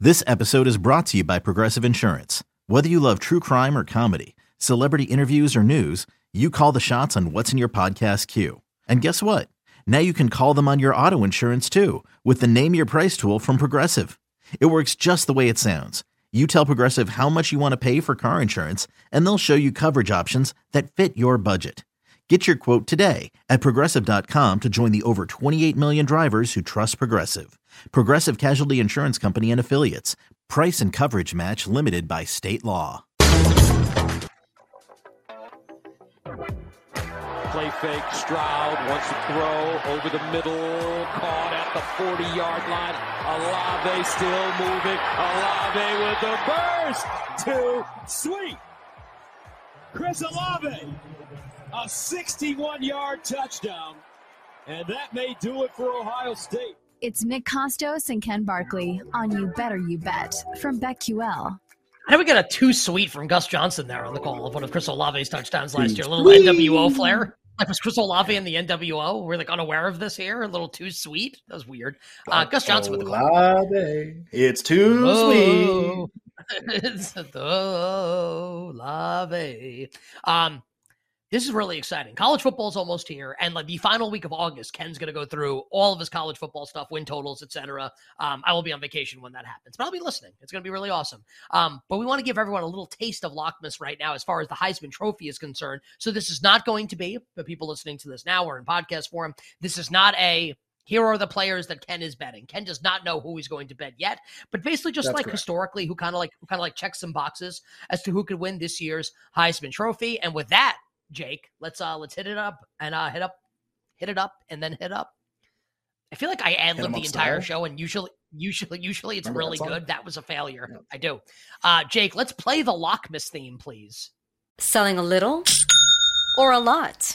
This episode is brought to you by Progressive Insurance. Whether you love true crime or comedy, celebrity interviews or news, you call the shots on what's in your podcast queue. And guess what? Now you can call them on your auto insurance too with the Name Your Price tool from Progressive. It works just the way it sounds. You tell Progressive how much you want to pay for car insurance, and they'll show you coverage options that fit your budget. Get your quote today at Progressive.com to join the over 28 million drivers who trust Progressive. Progressive Casualty Insurance Company and Affiliates. Price and coverage match limited by state law. Play fake, Stroud wants to throw over the middle, caught at the 40-yard line. Olave still moving. Olave with the burst to Sweet. Chris Olave, a 61-yard touchdown, and that may do it for Ohio State. It's Nick Costos and Ken Barkley on You Better You Bet from BetQL. How do we get a too sweet from Gus Johnson there on the call of one of Chris Olave's touchdowns last year? A little NWO flair. Like, was Chris Olave in the NWO? We're like unaware of this here. A little too sweet. That was weird. Gus Johnson with the call. It's too sweet. It's Olave. This is really exciting. College football is almost here, and like the final week of August, Ken's going to go through all of his college football stuff, win totals, etc. I will be on vacation when that happens, but I'll be listening. It's going to be really awesome. But we want to give everyone a little taste of Lockmas right now as far as the Heisman Trophy is concerned. So this is not going to be, for people listening to this now or in podcast form, this is not a, here are the players that Ken is betting. Ken does not know who he's going to bet yet, but basically just like historically, who kind of like checks some boxes as to who could win this year's Heisman Trophy. And with that, Jake, let's hit it up and hit it up and then hit up. I feel like I ad-lib the entire show, and usually it's really good. That was a failure. Yeah. I do. Jake, let's play the Lockmas theme, please. Selling a little or a lot?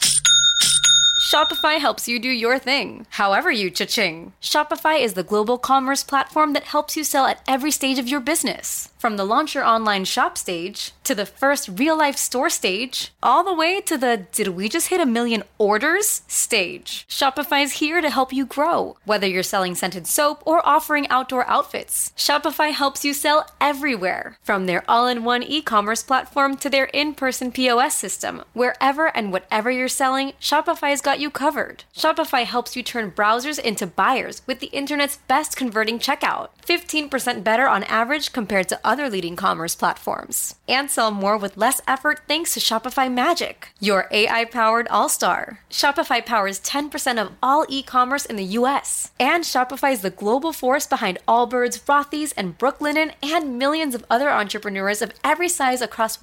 Shopify helps you do your thing, however you cha-ching. Shopify is the global commerce platform that helps you sell at every stage of your business. From the launch your online shop stage, to the first real-life store stage, all the way to the did we just hit 1 million orders stage. Shopify is here to help you grow. Whether you're selling scented soap or offering outdoor outfits, Shopify helps you sell everywhere. From their all-in-one e-commerce platform to their in-person POS system, wherever and whatever you're selling, Shopify's got you covered. Shopify helps you turn browsers into buyers with the internet's best converting checkout. 15% better on average compared to other leading commerce platforms. And sell more with less effort thanks to Shopify Magic, your AI-powered all-star. Shopify powers 10% of all e-commerce in the US. And Shopify is the global force behind Allbirds, Rothy's, and Brooklinen, and millions of other entrepreneurs of every size across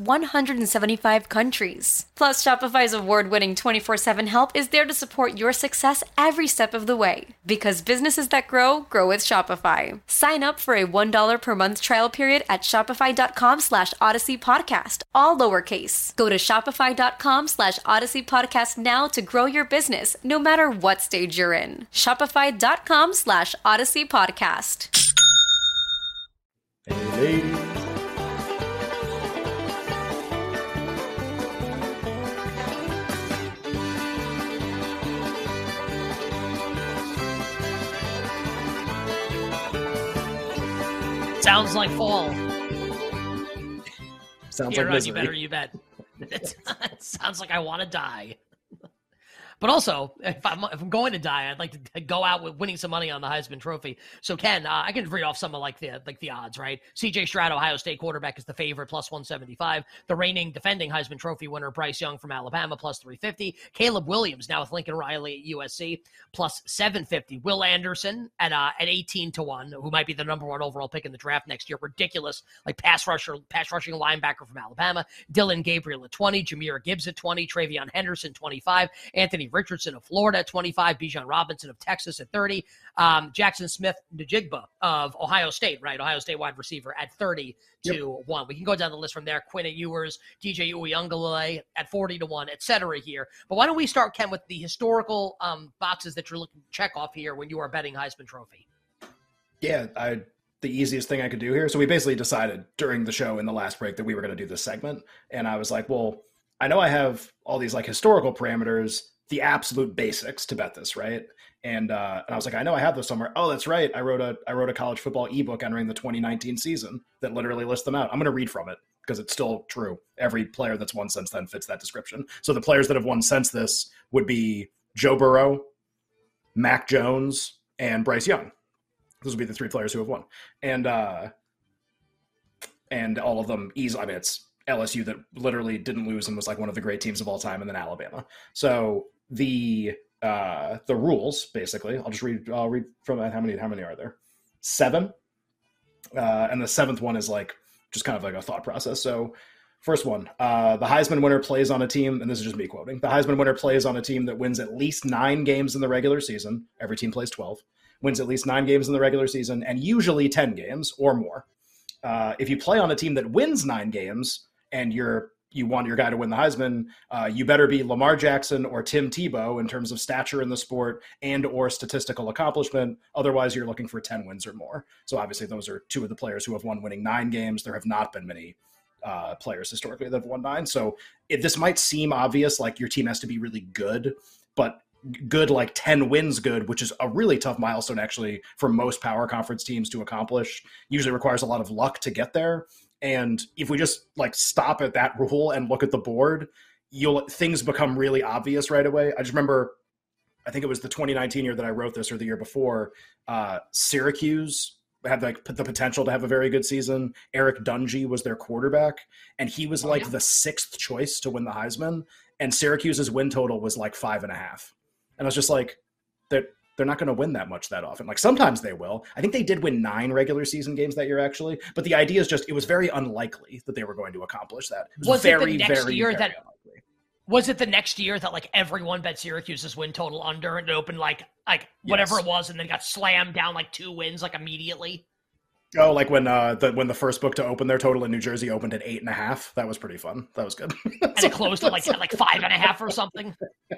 175 countries. Plus, Shopify's award-winning 24/7 help is there to support your success every step of the way. Because businesses that grow, grow with Shopify. Sign up for a $1 per month trial period at shopify.com/Odyssey Podcast, all lowercase. Go to shopify.com/Odyssey Podcast now to grow your business, no matter what stage you're in. Shopify.com/Odyssey Podcast. Hey, ladies. Sounds like fall. Sounds Here like misery. You better you bet. It sounds like I want to die. But also, if I'm going to die, I'd like to go out with winning some money on the Heisman Trophy. So, Ken, I can read off some of the odds, right? C.J. Stroud, Ohio State quarterback, is the favorite, plus 175. The reigning defending Heisman Trophy winner, Bryce Young from Alabama, plus 350. Caleb Williams, now with Lincoln Riley at USC, plus 750. Will Anderson at 18-1, who might be the number one overall pick in the draft next year. Ridiculous, like pass rushing linebacker from Alabama. Dylan Gabriel at 20. Jahmyr Gibbs at 20. Travion Henderson, 25. Anthony Richardson of Florida at 25, Bijan Robinson of Texas at 30, Jackson Smith-Njigba of Ohio State, right? Ohio State wide receiver at 30-1. We can go down the list from there. Quinn Ewers, DJ Uiagalelei at 40-1, et cetera here. But why don't we start, Ken, with the historical boxes that you're looking to check off here when you are betting Heisman Trophy? Yeah, the easiest thing I could do here. So we basically decided during the show in the last break that we were going to do this segment. And I was like, well, I know I have all these like historical parameters the absolute basics to bet this, right? And I was like, I know I have this somewhere. Oh, that's right. I wrote a college football ebook entering the 2019 season that literally lists them out. I'm going to read from it because it's still true. Every player that's won since then fits that description. So the players that have won since this would be Joe Burrow, Mac Jones, and Bryce Young. Those would be the three players who have won. And all of them easily. I mean, it's LSU that literally didn't lose and was like one of the great teams of all time, and then Alabama. So the rules, basically, I'll read from how many are there? 7. And the 7th one is like just kind of like a thought process. So first one, the Heisman winner plays on a team, and this is just me quoting, the Heisman winner plays on a team that wins at least 9 games in the regular season. Every team plays 12, wins at least 9 games in the regular season, and usually 10 games or more. If you play on a team that wins 9 games and you want your guy to win the Heisman, you better be Lamar Jackson or Tim Tebow in terms of stature in the sport and or statistical accomplishment. Otherwise, you're looking for 10 wins or more. So obviously, those are 2 of the players who have won winning 9 games. There have not been many players historically that have won 9. So this might seem obvious, like your team has to be really good, but good like 10 wins good, which is a really tough milestone actually for most power conference teams to accomplish. Usually requires a lot of luck to get there. And if we just like stop at that rule and look at the board, things become really obvious right away. I just remember, I think it was the 2019 year that I wrote this, or the year before, Syracuse had like the potential to have a very good season. Eric Dungy was their quarterback, and he was the 6th choice to win the Heisman. And Syracuse's win total was like 5.5. And I was just like, they're not going to win that much that often. Like sometimes they will. I think they did win 9 regular season games that year actually. But the idea is just, it was very unlikely that they were going to accomplish that. It was very, it the next very, year very that unlikely. Was it the next year that like everyone bet Syracuse's win total under and it opened like whatever it was, and then got slammed down like 2 wins like immediately? Oh, like when the first book to open their total in New Jersey opened at 8.5. That was pretty fun. That was good. And it closed at like 5.5 or something.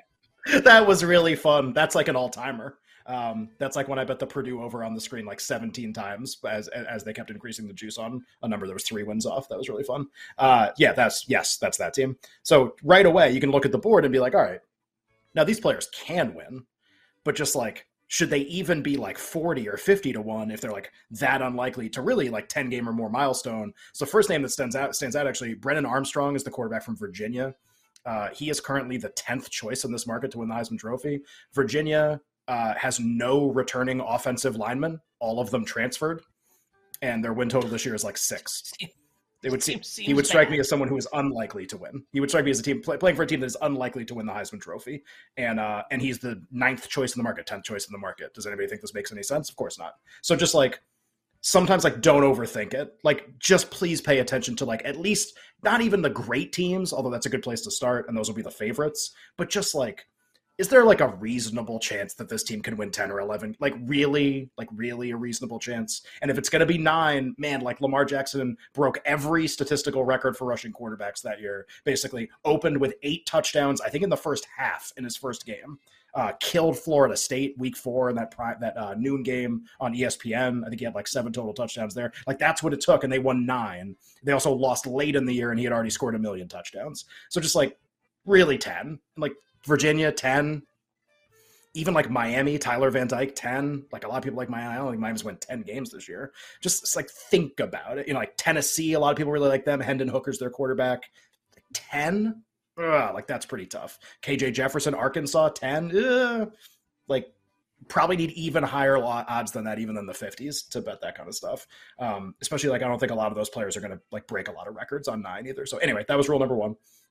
That was really fun. That's like an all-timer. That's like when I bet the Purdue over on the screen like 17 times as they kept increasing the juice on a number that was 3 wins off. That was really fun. That's that team. So right away you can look at the board and be like, all right, now these players can win, but just like, should they even be like 40 or 50 to 1 if they're like that unlikely to really like 10 game or more milestone? So first name that stands out actually, Brennan Armstrong is the quarterback from Virginia. He is currently the 10th choice in this market to win the Heisman Trophy. Virginia has no returning offensive linemen, all of them transferred, and their win total this year is like 6. It would seem he would strike me as someone who is unlikely to win. He would strike me as a team playing for a team that is unlikely to win the Heisman Trophy, and he's the 9th choice in the market, 10th choice in the market. Does anybody think this makes any sense? Of course not. So just like sometimes like don't overthink it. Like just please pay attention to like at least not even the great teams, although that's a good place to start, and those will be the favorites. But just like, is there like a reasonable chance that this team can win 10 or 11? Like really a reasonable chance? And if it's going to be 9, man, like Lamar Jackson broke every statistical record for rushing quarterbacks that year, basically opened with 8 touchdowns, I think in the first half in his first game, killed Florida State week 4 in that noon game on ESPN. I think he had like 7 total touchdowns there. Like that's what it took. And they won 9. They also lost late in the year and he had already scored 1 million touchdowns. So just like really 10, like Virginia 10, even like Miami, Tyler Van Dyke 10. Like a lot of people like Miami. I don't think Miami's won 10 games this year. Just like think about it. You know, like Tennessee, a lot of people really like them. Hendon Hooker's their quarterback. 10, like that's pretty tough. KJ Jefferson, Arkansas 10. Like probably need even higher odds than that, even than the 50s to bet that kind of stuff. Especially like I don't think a lot of those players are going to like break a lot of records on 9 either. So anyway, that was rule number 1.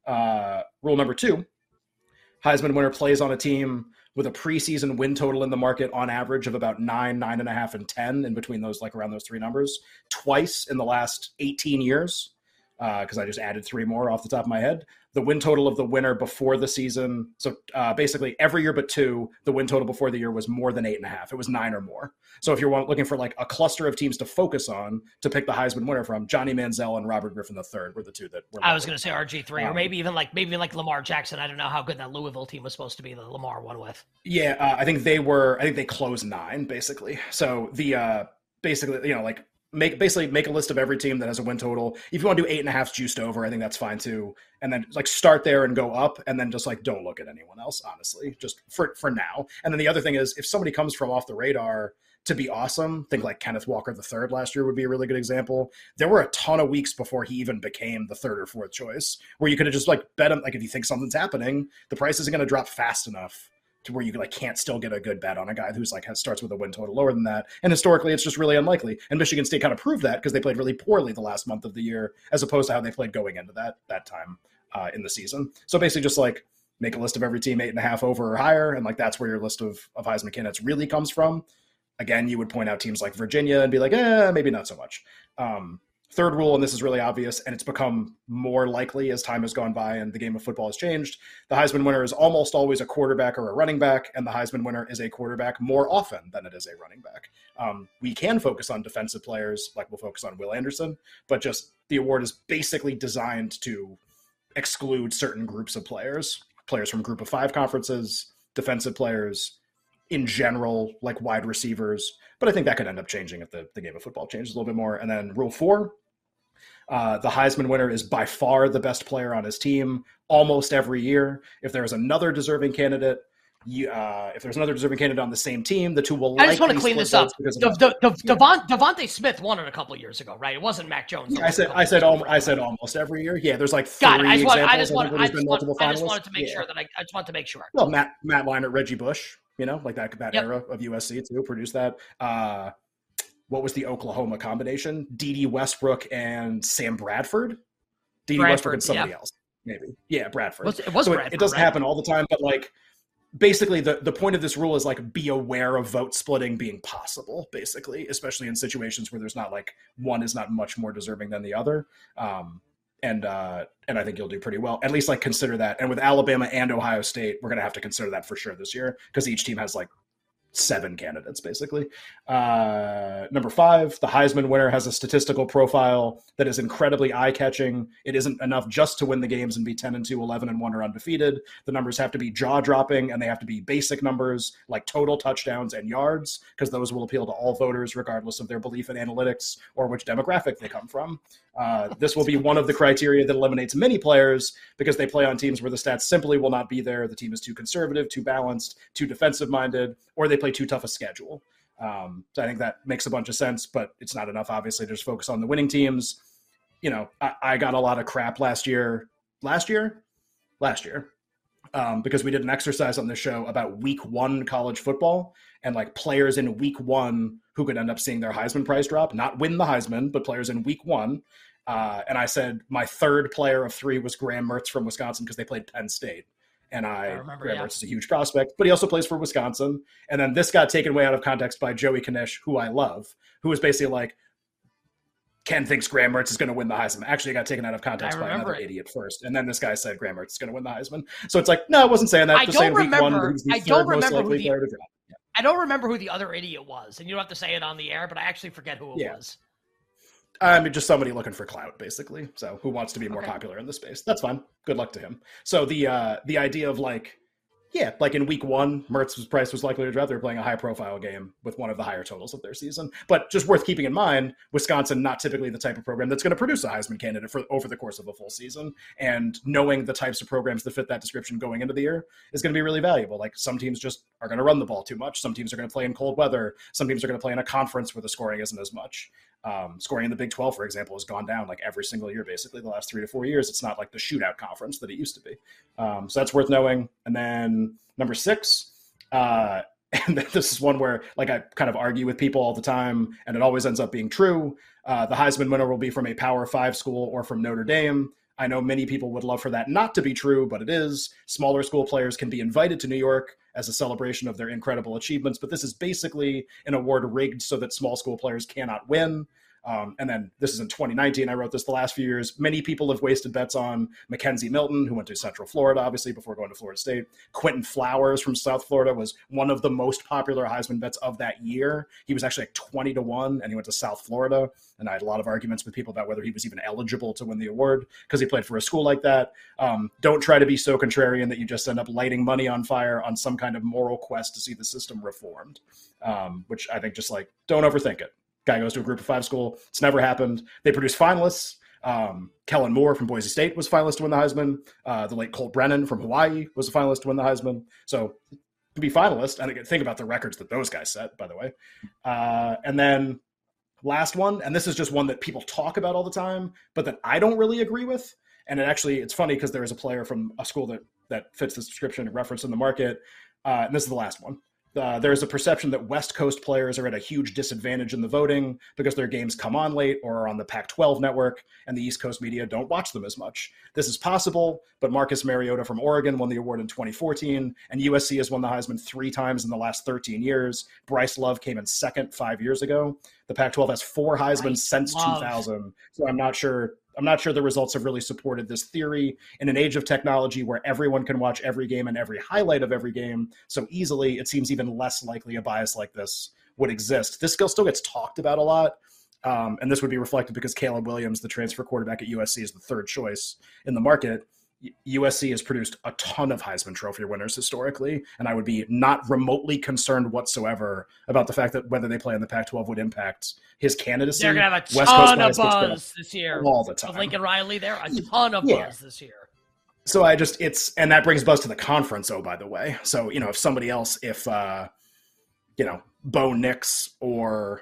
Rule number 2. Heisman winner plays on a team with a preseason win total in the market on average of about 9, 9.5, and 10 in between those, like around those 3 numbers, twice in the last 18 years. Because I just added 3 more off the top of my head. The win total of the winner before the season. So basically every year but 2, the win total before the year was more than 8.5. It was 9 or more. So if you're looking for like a cluster of teams to focus on to pick the Heisman winner from, Johnny Manziel and Robert Griffin III were the 2 that were. I was going to say RG3 or maybe even like Lamar Jackson. I don't know how good that Louisville team was supposed to be, the Lamar one with. Yeah, I think they closed 9 basically. So the basically, you know, like make a list of every team that has a win total. If you want to do 8.5 juiced over, I think that's fine too. And then like start there and go up, and then just like don't look at anyone else, honestly, just for now. And then the other thing is, if somebody comes from off the radar to be awesome, think like Kenneth Walker III last year would be a really good example. There were a ton of weeks before he even became the third or fourth choice where you could have just like bet him. Like if you think something's happening, the price isn't going to drop fast enough to where you like can't still get a good bet on a guy who's like starts with a win total lower than that. And historically, it's just really unlikely. And Michigan State kind of proved that because they played really poorly the last month of the year, as opposed to how they played going into that time in the season. So basically, just like make a list of every team 8.5 over or higher, and like that's where your list of Heisman candidates really comes from. Again, you would point out teams like Virginia and be like, maybe not so much. Third rule, and this is really obvious, and it's become more likely as time has gone by and the game of football has changed. The Heisman winner is almost always a quarterback or a running back, and the Heisman winner is a quarterback more often than it is a running back. We can focus on defensive players, like we'll focus on Will Anderson, but just the award is basically designed to exclude certain groups of players from group of 5 conferences, defensive players, in general, like wide receivers. But I think that could end up changing if the game of football changes a little bit more. And then rule 4, the Heisman winner is by far the best player on his team almost every year. If there's another deserving candidate, on the same team, the two will. I just want to clean this up. Devontae Smith won it a couple years ago, right? It wasn't Mac Jones. I said almost every year. Yeah, there's like 3 examples. I just wanted to make sure that I just want to make sure. Well, Matt Leinart, Reggie Bush, like that era of USC too produced that. What was the Oklahoma combination? Dede Westbrook and Sam Bradford. Dede Westbrook and somebody else, maybe. Yeah, Bradford. It was Bradford, it doesn't happen all the time, but like basically the point of this rule is like be aware of vote splitting being possible, basically, especially in situations where there's not like one is not much more deserving than the other. And I think you'll do pretty well. At least like consider that. And with Alabama and Ohio State, we're going to have to consider that for sure this year because each team has like 7 candidates, basically. Number 5, the Heisman winner has a statistical profile that is incredibly eye-catching. It isn't enough just to win the games and be 10-2, 11-1, or undefeated. The numbers have to be jaw-dropping, and they have to be basic numbers like total touchdowns and yards, because those will appeal to all voters, regardless of their belief in analytics or which demographic they come from. This will be one of the criteria that eliminates many players because they play on teams where the stats simply will not be there. The team is too conservative, too balanced, too defensive-minded, or they play too tough a schedule. So I think that makes a bunch of sense, but it's not enough, obviously, to just focus on the winning teams. I got a lot of crap last year, because we did an exercise on this show about week 1 college football and like players in week 1 who could end up seeing their Heisman prize drop, not win the Heisman, but players in week 1. And I said my third player of 3 was Graham Mertz from Wisconsin because they played Penn State. And Graham Mertz is a huge prospect, but he also plays for Wisconsin. And then this got taken way out of context by Joey Kanish, who I love, who was basically like, Ken thinks Graham Mertz is going to win the Heisman. Actually, it got taken out of context by another idiot first. And then this guy said Graham Mertz is going to win the Heisman. So it's like, no, I wasn't saying that. I don't remember who the other idiot was. And you don't have to say it on the air, but I actually forget who it was. I mean, just somebody looking for clout, basically. So who wants to be more popular in the space? That's fine. Good luck to him. So the idea of like in week 1, Mertz's price was likely to drop. They're playing a high-profile game with one of the higher totals of their season. But just worth keeping in mind, Wisconsin, not typically the type of program that's going to produce a Heisman candidate over the course of a full season. And knowing the types of programs that fit that description going into the year is going to be really valuable. Like some teams just are going to run the ball too much. Some teams are going to play in cold weather. Some teams are going to play in a conference where the scoring isn't as much. Scoring in the Big 12, for example, has gone down like every single year, basically the last 3 to 4 years. It's not like the shootout conference that it used to be. So that's worth knowing. And then number 6, and this is one where like I kind of argue with people all the time, and it always ends up being true. The Heisman winner will be from a Power 5 school or from Notre Dame. I know many people would love for that not to be true, but it is. Smaller school players can be invited to New York as a celebration of their incredible achievements, but this is basically an award rigged so that small school players cannot win. And then this is in 2019. I wrote this the last few years. Many people have wasted bets on Mackenzie Milton, who went to Central Florida, obviously, before going to Florida State. Quentin Flowers from South Florida was one of the most popular Heisman bets of that year. He was actually like 20-1, and he went to South Florida. And I had a lot of arguments with people about whether he was even eligible to win the award because he played for a school like that. Don't try to be so contrarian that you just end up lighting money on fire on some kind of moral quest to see the system reformed, which I think just like don't overthink it. Guy goes to a group of 5 school. It's never happened. They produce finalists. Kellen Moore from Boise State was a finalist to win the Heisman. The late Colt Brennan from Hawaii was a finalist to win the Heisman. So to be finalist, and again, think about the records that those guys set, by the way. And then last one, and this is just one that people talk about all the time, but that I don't really agree with. And it's funny because there is a player from a school that fits this description referenced in the market. And this is the last one. There is a perception that West Coast players are at a huge disadvantage in the voting because their games come on late or are on the Pac-12 network, and the East Coast media don't watch them as much. This is possible, but Marcus Mariota from Oregon won the award in 2014, and USC has won the Heisman 3 times in the last 13 years. Bryce Love came in second 5 years ago. The Pac-12 has 4 Heisman since 2000, so I'm not sure the results have really supported this theory in an age of technology where everyone can watch every game and every highlight of every game so easily. It seems even less likely a bias like this would exist. This skill still gets talked about a lot. And this would be reflected because Caleb Williams, the transfer quarterback at USC, is the 3rd choice in the market. USC has produced a ton of Heisman Trophy winners historically, and I would be not remotely concerned whatsoever about the fact that whether they play in the Pac-12 would impact his candidacy. They're going to have a ton of buzz this year. All the time. With Lincoln Riley there, a ton of buzz this year. So and that brings buzz to the conference, by the way. So, if somebody else, Bo Nix or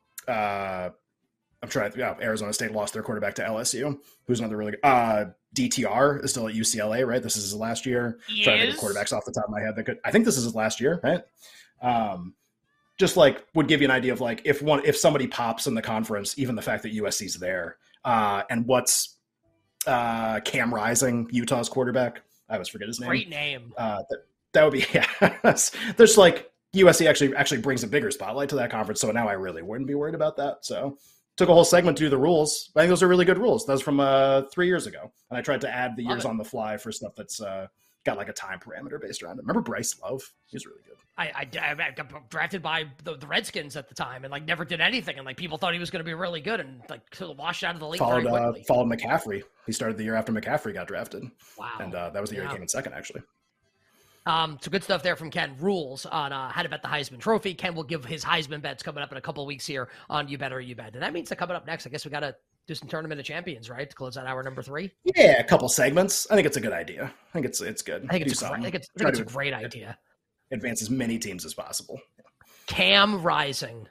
Arizona State lost their quarterback to LSU, who's another really good. DTR is still at UCLA, right? This is his last year. Yes. Trying to think of quarterbacks off the top of my head that could. I think this is his last year, right? Just would give you an idea of if somebody pops in the conference, even the fact that USC's there, and what's Cam Rising, Utah's quarterback. I always forget his name. Great name. That would be There's USC actually brings a bigger spotlight to that conference, so now I really wouldn't be worried about that. So. Took a whole segment to do the rules. I think those are really good rules. That was from 3 years ago. And I tried to add the years on the fly for stuff that's got a time parameter based around it. Remember Bryce Love? He was really good. I got drafted by the Redskins at the time and never did anything. And people thought he was going to be really good and sort of washed out of the league very quickly. Followed McCaffrey. He started the year after McCaffrey got drafted. Wow. And that was the year he came in second, actually. So good stuff there from Ken. Rules on how to bet the Heisman Trophy. Ken will give his Heisman bets coming up in a couple of weeks here on You Bet or You Bet. And that means that coming up next, I guess we got to do some Tournament of Champions, right? To close out hour number 3. Yeah, a couple segments. I think it's a good idea. I think it's good. I think it's a great idea. Advance as many teams as possible. Cam Rising.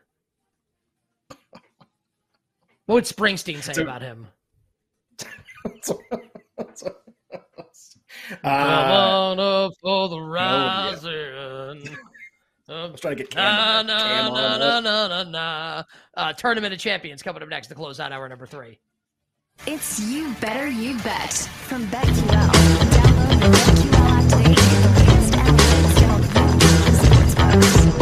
What would Springsteen say about him? Come on up for the rising. I was trying to get Cam on Tournament of Champions coming up next to close out hour number 3. It's You Better You Bet from BetQL. Download the BetQL app today and get the latest analytics to help you win sportsbooks.